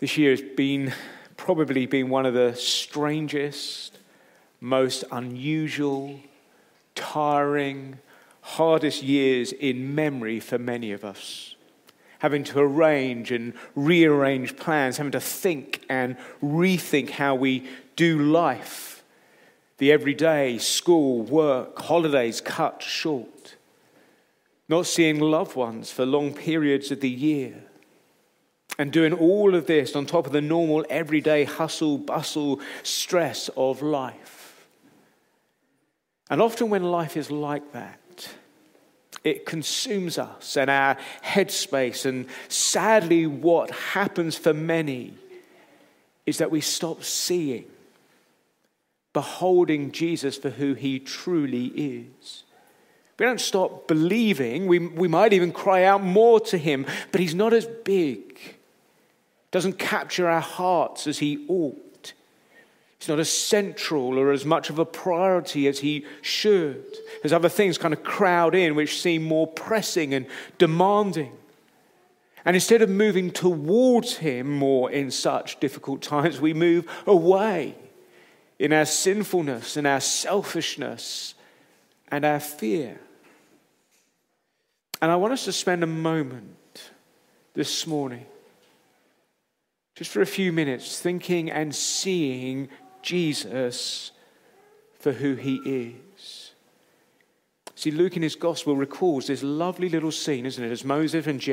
This year has probably been one of the strangest, most unusual, tiring, hardest years in memory for many of us. Having to arrange and rearrange plans, having to think and rethink how we do life. The everyday, school, work, holidays cut short. Not seeing loved ones for long periods of the year. And doing all of this on top of the normal everyday hustle, bustle, stress of life. And often when life is like that, it consumes us and our headspace. And sadly, what happens for many is that we stop seeing, beholding Jesus for who he truly is. We don't stop believing. We might even cry out more to him, but he's not as big. Doesn't capture our hearts as he ought. He's not as central or as much of a priority as he should. There's other things kind of crowd in which seem more pressing and demanding. And instead of moving towards him more in such difficult times, we move away in our sinfulness and our selfishness and our fear. And I want us to spend a moment this morning, just for a few minutes, thinking and seeing Jesus for who he is. See, Luke in his gospel recalls this lovely little scene, isn't it? As Moses and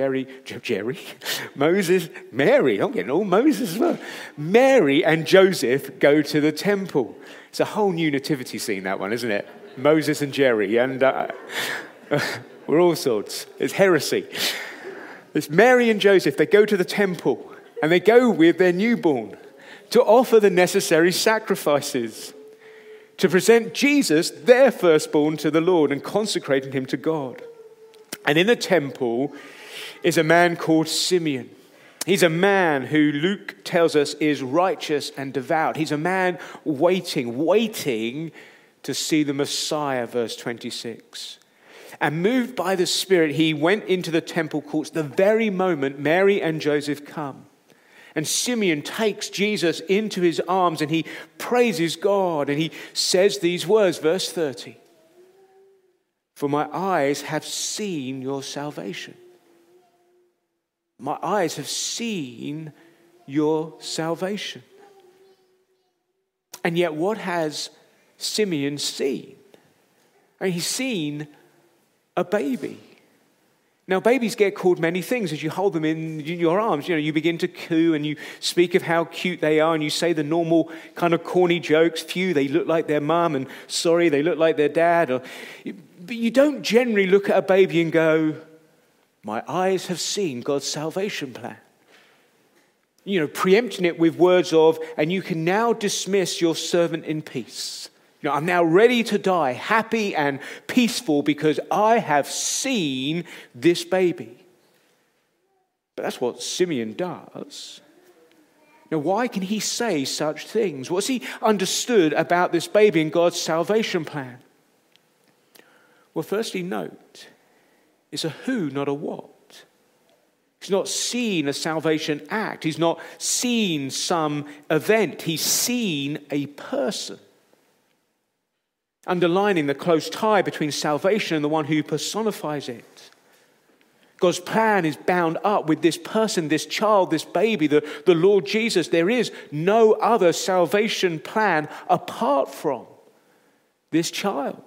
Mary, I'm getting all Moses as well. Mary and Joseph go to the temple. It's a whole new nativity scene, that one, isn't it? Moses and Jerry, and we're all sorts. It's heresy. It's Mary and Joseph, they go to the temple. And they go with their newborn to offer the necessary sacrifices, to present Jesus, their firstborn, to the Lord and consecrating him to God. And in the temple is a man called Simeon. He's a man who Luke tells us is righteous and devout. He's a man waiting to see the Messiah, verse 26. And moved by the Spirit, he went into the temple courts the very moment Mary and Joseph come. And Simeon takes Jesus into his arms and he praises God and he says these words, verse 30. For my eyes have seen your salvation. My eyes have seen your salvation. And yet what has Simeon seen? I mean, he's seen a baby. Now, babies get called many things as you hold them in your arms. You know, you begin to coo and you speak of how cute they are and you say the normal kind of corny jokes. Phew, they look like their mum, and sorry, they look like their dad. But you don't generally look at a baby and go, my eyes have seen God's salvation plan. You know, preempting it with words of, and you can now dismiss your servant in peace. You know, I'm now ready to die, happy and peaceful, because I have seen this baby. But that's what Simeon does. Now, why can he say such things? What's he understood about this baby and God's salvation plan? Well, firstly, note, it's a who, not a what. He's not seen a salvation act. He's not seen some event. He's seen a person. Underlining the close tie between salvation and the one who personifies it. God's plan is bound up with this person, this child, this baby, the Lord Jesus. There is no other salvation plan apart from this child.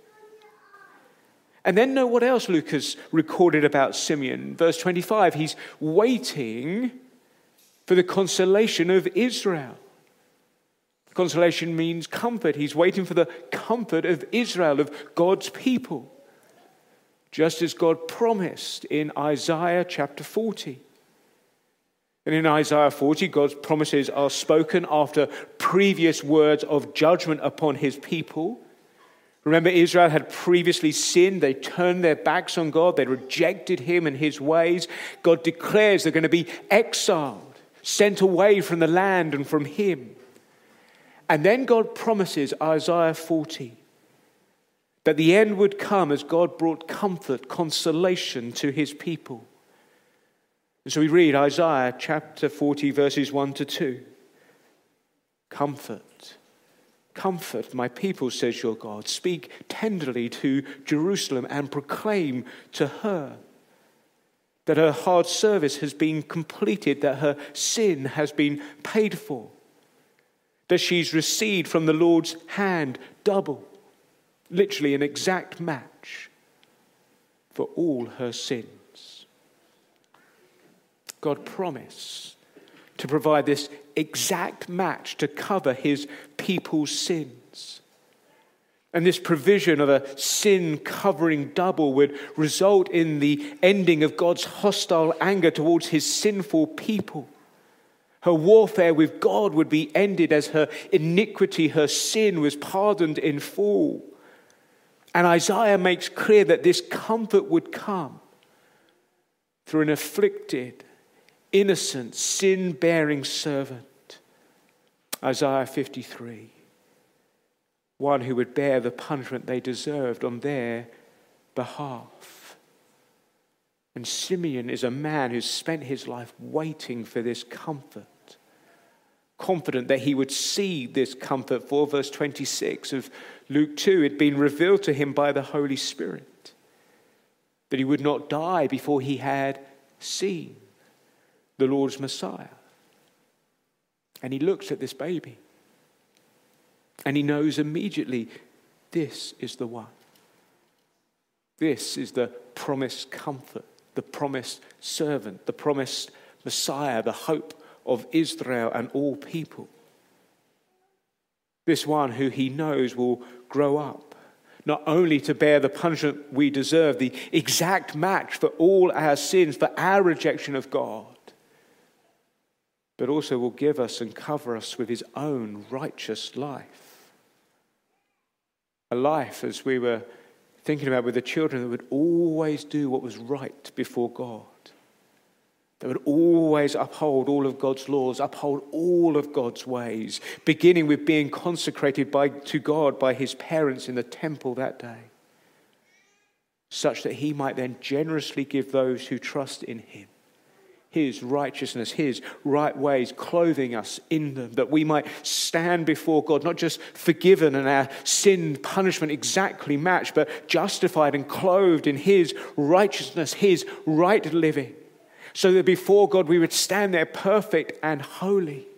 And then know what else Luke has recorded about Simeon. Verse 25, he's waiting for the consolation of Israel. Consolation means comfort. He's waiting for the comfort of Israel, of God's people. Just as God promised in Isaiah chapter 40. And in Isaiah 40, God's promises are spoken after previous words of judgment upon his people. Remember, Israel had previously sinned. They turned their backs on God. They rejected him and his ways. God declares they're going to be exiled, sent away from the land and from him. And then God promises, Isaiah 40, that the end would come as God brought comfort, consolation to his people. And so we read Isaiah chapter 40, verses 1 to 2. Comfort, comfort my people, says your God. Speak tenderly to Jerusalem and proclaim to her that her hard service has been completed, that her sin has been paid for, that she's received from the Lord's hand double, literally an exact match for all her sins. God promised to provide this exact match to cover his people's sins. And this provision of a sin-covering double would result in the ending of God's hostile anger towards his sinful people. Her warfare with God would be ended as her iniquity, her sin, was pardoned in full. And Isaiah makes clear that this comfort would come through an afflicted, innocent, sin-bearing servant. Isaiah 53. One who would bear the punishment they deserved on their behalf. And Simeon is a man who's spent his life waiting for this comfort, confident that he would see this comfort. For verse 26 of Luke 2, it had been revealed to him by the Holy Spirit that he would not die before he had seen the Lord's Messiah. And he looks at this baby and he knows immediately, this is the one. This is the promised comfort, the promised servant, the promised Messiah, the hope of Israel and all people. This one who he knows will grow up, not only to bear the punishment we deserve, the exact match for all our sins, for our rejection of God, but also will give us and cover us with his own righteous life. A life, as we were thinking about with the children, that would always do what was right before God. That would always uphold all of God's laws, uphold all of God's ways, beginning with being consecrated to God by his parents in the temple that day, such that he might then generously give those who trust in him his righteousness, his right ways, clothing us in them, that we might stand before God, not just forgiven and our sin punishment exactly matched, but justified and clothed in his righteousness, his right living, so that before God we would stand there perfect and holy.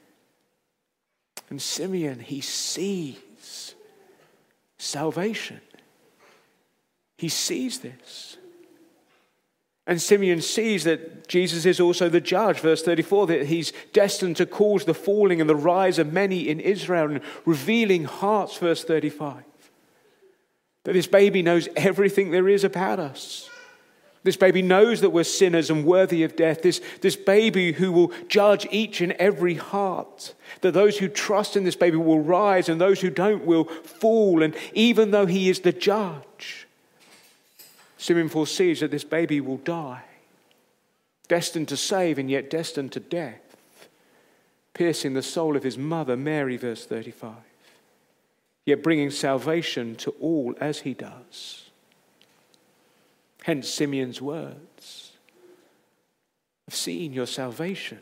And Simeon, he sees salvation. He sees this. And Simeon sees that Jesus is also the judge, verse 34, that he's destined to cause the falling and the rise of many in Israel, and revealing hearts, verse 35. That this baby knows everything there is about us. This baby knows that we're sinners and worthy of death. This baby who will judge each and every heart. That those who trust in this baby will rise and those who don't will fall. And even though he is the judge, Simeon foresees that this baby will die, destined to save and yet destined to death, piercing the soul of his mother, Mary, verse 35, yet bringing salvation to all as he does. Hence Simeon's words of seeing your salvation,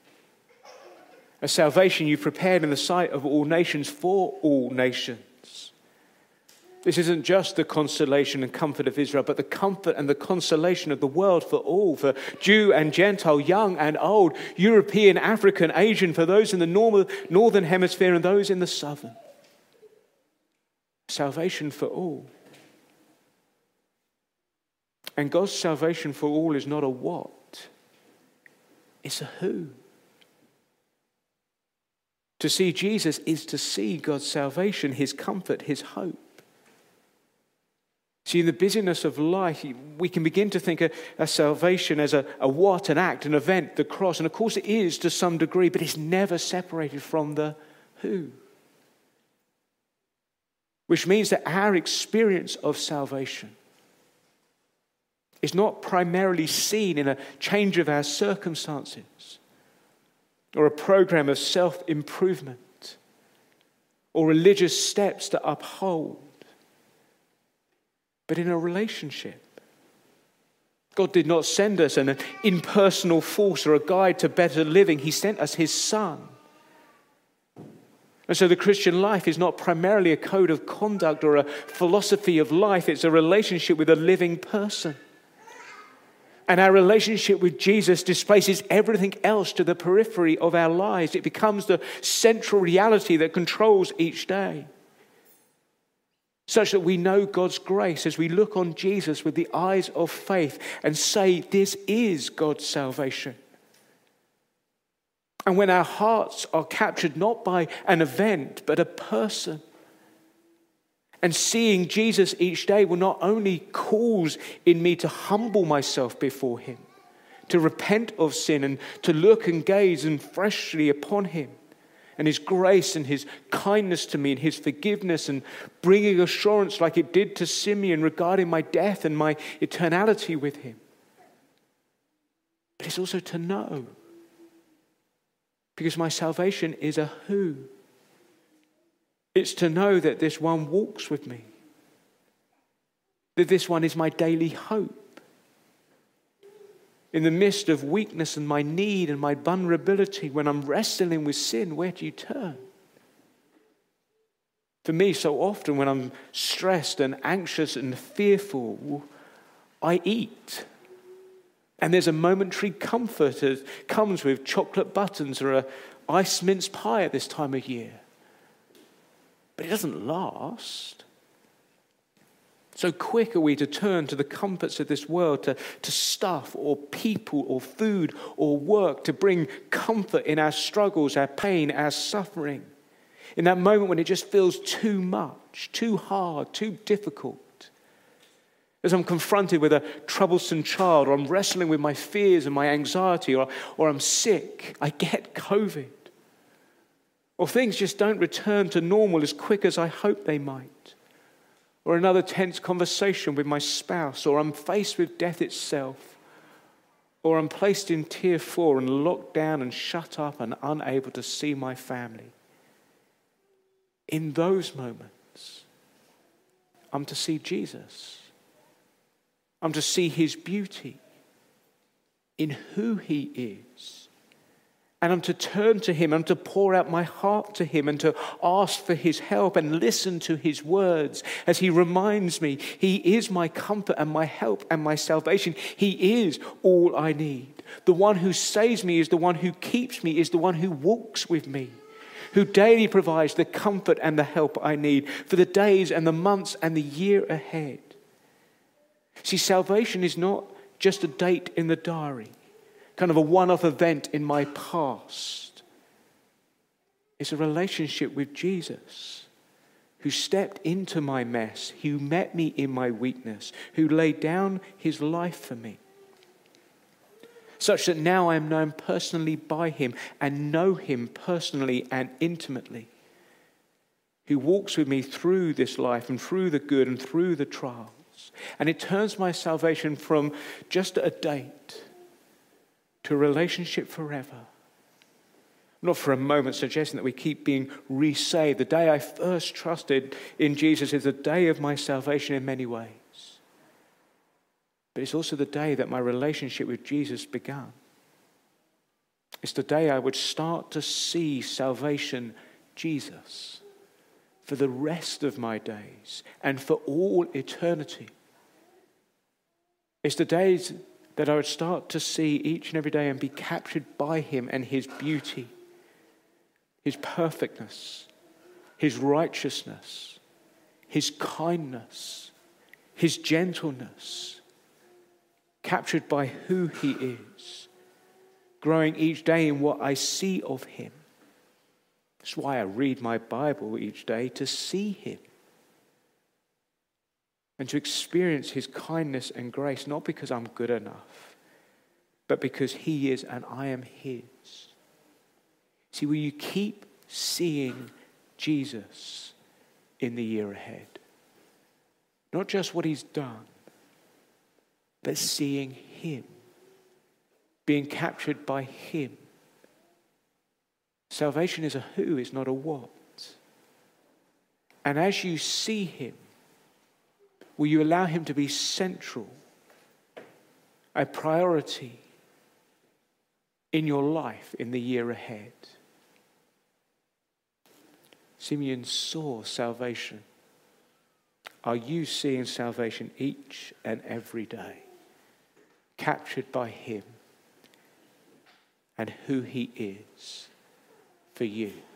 a salvation you've prepared in the sight of all nations for all nations. This isn't just the consolation and comfort of Israel, but the comfort and the consolation of the world for all, for Jew and Gentile, young and old, European, African, Asian, for those in the northern hemisphere and those in the southern. Salvation for all. And God's salvation for all is not a what, it's a who. To see Jesus is to see God's salvation, his comfort, his hope. See, in the busyness of life, we can begin to think of salvation as a what, an act, an event, the cross. And of course it is to some degree, but it's never separated from the who. Which means that our experience of salvation is not primarily seen in a change of our circumstances or a program of self-improvement or religious steps to uphold, but in a relationship God did not send us an impersonal force or a guide to better living. He sent us his Son. And so the Christian life is not primarily a code of conduct or a philosophy of life. It's a relationship with a living person. And our relationship with Jesus displaces everything else to the periphery of our lives. It becomes the central reality that controls each day, such that we know God's grace as we look on Jesus with the eyes of faith and say, this is God's salvation. And when our hearts are captured not by an event, but a person, and seeing Jesus each day will not only cause in me to humble myself before him, to repent of sin and to look and gaze and freshly upon him and his grace and his kindness to me and his forgiveness and bringing assurance like it did to Simeon regarding my death and my eternality with him. But it's also to know, because my salvation is a who. It's to know that this one walks with me, that this one is my daily hope. In the midst of weakness and my need and my vulnerability, when I'm wrestling with sin, where do you turn? For me, so often when I'm stressed and anxious and fearful, I eat. And there's a momentary comfort that comes with chocolate buttons or a ice mince pie at this time of year. But it doesn't last. So quick are we to turn to the comforts of this world, to stuff or people or food or work to bring comfort in our struggles, our pain, our suffering. In that moment when it just feels too much, too hard, too difficult. As I'm confronted with a troublesome child, or I'm wrestling with my fears and my anxiety, or I'm sick, I get COVID. Or things just don't return to normal as quick as I hope they might. Or another tense conversation with my spouse, or I'm faced with death itself. Or I'm placed in tier 4 and locked down and shut up and unable to see my family. In those moments, I'm to see Jesus. I'm to see his beauty in who he is. And I'm to turn to him, I'm to pour out my heart to him and to ask for his help and listen to his words as he reminds me he is my comfort and my help and my salvation. He is all I need. The one who saves me is the one who keeps me, is the one who walks with me, who daily provides the comfort and the help I need for the days and the months and the year ahead. See, salvation is not just a date in the diary, kind of a one-off event in my past. It's a relationship with Jesus, who stepped into my mess, who met me in my weakness, who laid down his life for me, such that now I am known personally by him and know him personally and intimately, who walks with me through this life and through the good and through the trials. And it turns my salvation from just a date to a relationship forever. Not for a moment suggesting that we keep being re-saved. The day I first trusted in Jesus is the day of my salvation in many ways. But it's also the day that my relationship with Jesus began. It's the day I would start to see salvation, Jesus, for the rest of my days and for all eternity. It's the days that I would start to see each and every day and be captured by him and his beauty, his perfectness, his righteousness, his kindness, his gentleness, captured by who he is, growing each day in what I see of him. That's why I read my Bible each day, to see him and to experience his kindness and grace, not because I'm good enough, but because he is and I am his. See, will you keep seeing Jesus in the year ahead? Not just what he's done, but seeing him, being captured by him. Salvation is a who, it's not a what. And as you see him, will you allow him to be central? a priority in your life in the year ahead? Simeon saw salvation. Are you seeing salvation each and every day? Captured by him and who he is for you?